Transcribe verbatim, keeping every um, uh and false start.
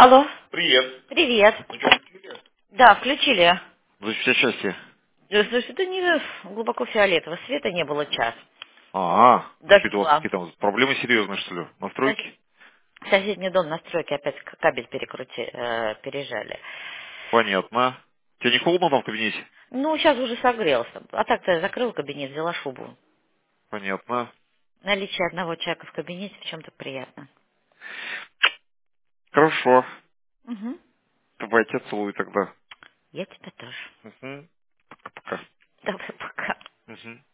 Алло. Привет. Привет. Ну что, включили? Да, включили. За все счастье. Да, слушай, это не глубоко фиолетово. Света не было час. А, а что это у вас Дожила. какие там проблемы серьезные, что ли? Сос- Настройки? Соседний дом на стройке опять к- кабель перекрути, э, пережали. Понятно. Тебе не холодно там в кабинете? Ну, сейчас уже согрелся. А так-то я закрыл кабинет, взяла шубу. Понятно. Наличие одного человека в кабинете в чем-то приятно. Хорошо. Угу. Давайте целую тогда. Я тебя тоже. Угу. Пока-пока. Давай, пока. Угу.